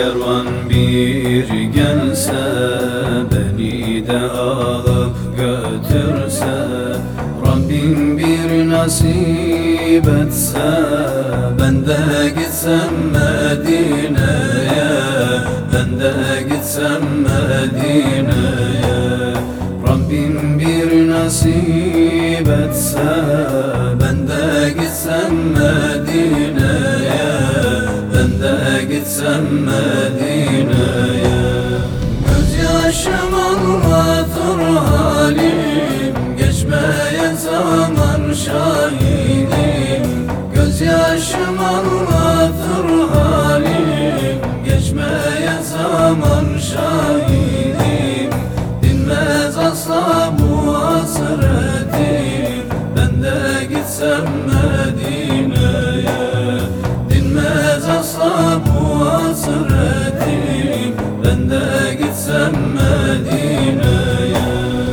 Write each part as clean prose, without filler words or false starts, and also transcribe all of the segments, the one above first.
kervan bir gelse, beni de alıp götürse, Rabbim bir nasip etse, ben de gitsem Medine'ye, ben de gitsem Medine'ye. Rabbim bir nasip etse, ben de gitsem Medine'ye, ben de gitsem Medine'ye. Gözyaşım anlatır halim, geçmeyen zaman şahidim. Gözyaşım anlatır halim, geçmeyen zaman şahidim. Dinmez asla bu hasretim, ben de gitsem Medine'ye. Dinmez asla bu hasretim, ben de gitsem Medine'ye.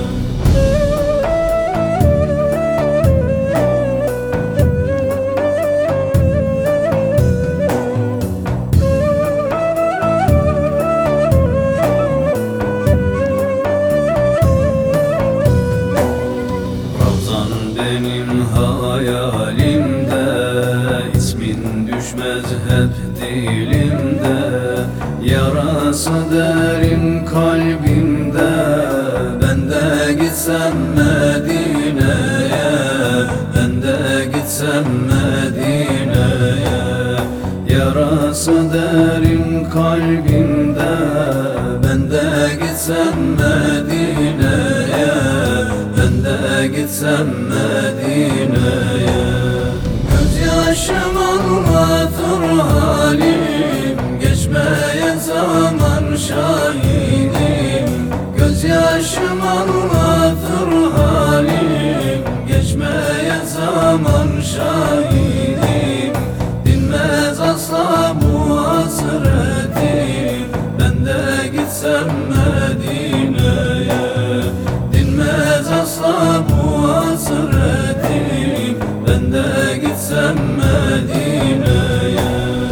Benim hayalimde, ismin düşmez hep dilimde. Yarası derin kalbimde, ben de gitsem Medine'ye, ben de gitsem Medine'ye. Yarası derin kalbimde, ben de gitsem Medine'ye, ben de gitsem Medine'ye. Gözyaşım anlatır halim, geçmeyen zaman şahidim. Gözyaşım anlatır halim, geçmeyen zaman şahidim. Dinmez asla bu hasretim, ben de gitsem Medine'ye. Dinmez asla bu hasretim, ben de gitsem Medine'ye.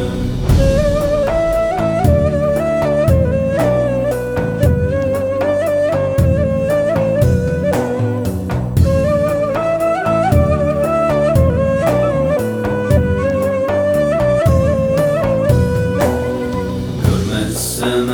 Görmezsem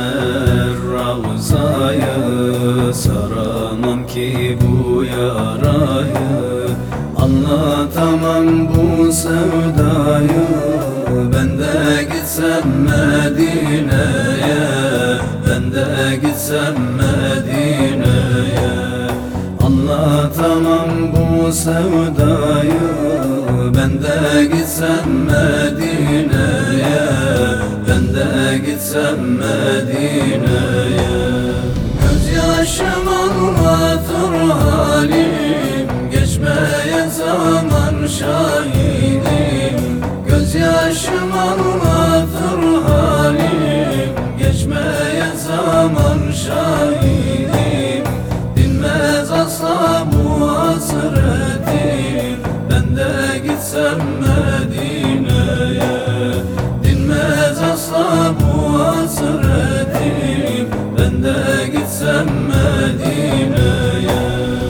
Ravza'yı, saramam ki bu yarayı. Anlatamam bu sevdayı, ben de gitsem Medine'ye, ben de gitsem Medine'ye. Anlatamam bu sevdayı, ben de gitsem Medine'ye, ben de gitsem Medine'ye. Gözyaşım anlatır halim, geçmeyen zaman şahidim. Gözyaşım anlatır halim, geçmeyen zaman şahidim. Dinmez asla bu hasretim, ben de gitsem Medine'ye. Dinmez asla bu hasretim, ben de gitsem Medine'ye.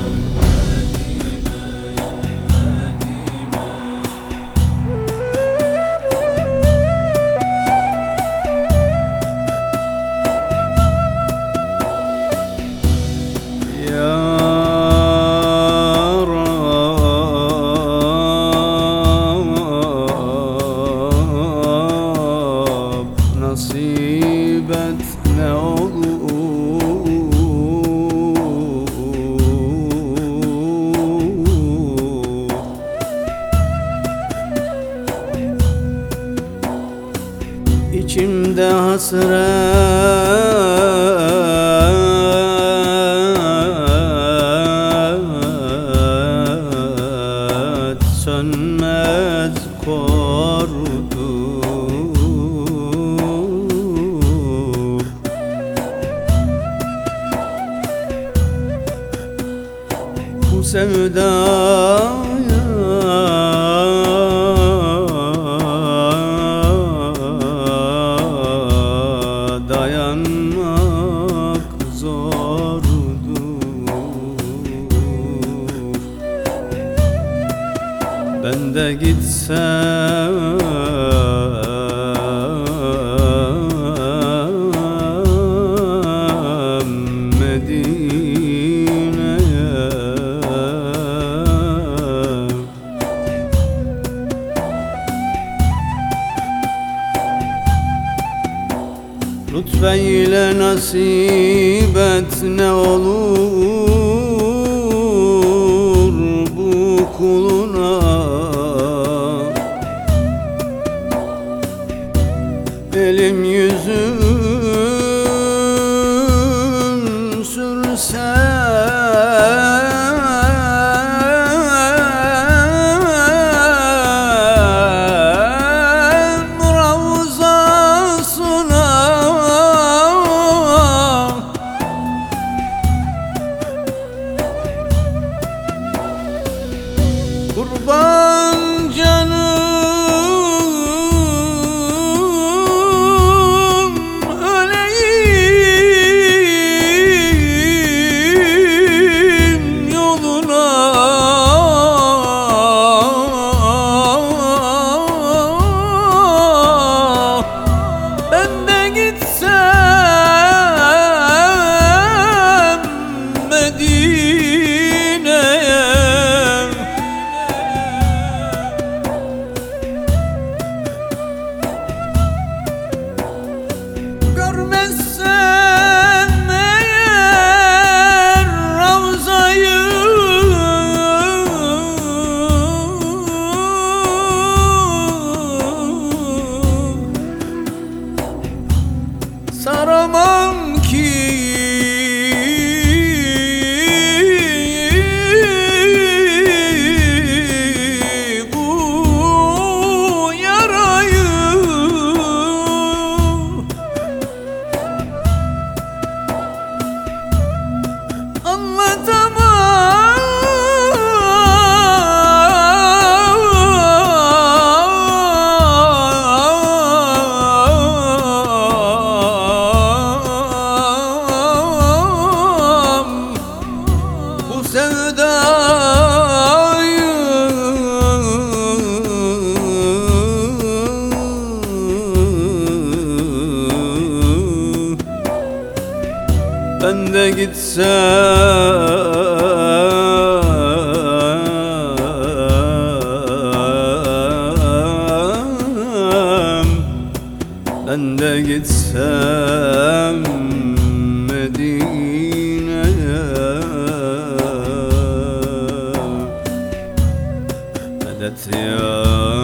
Nasip et ne olur, İçimde hasret sönmez kordu. Bu sevdaya dayanmak zordur. Ben de gitsem Medine'ye, lütfeyle nasip et ne olur bu kuluna. Elim yüzüm sürse kurban canım öleyim yoluna. Ben de gitsem Medine'ye, görmezsem eğer Ravza'yı, saramam ki bu yarayı. Anlatamam bu sevdayı. Ben de gitsem, ben de gitsem Medine'ye. Medet ya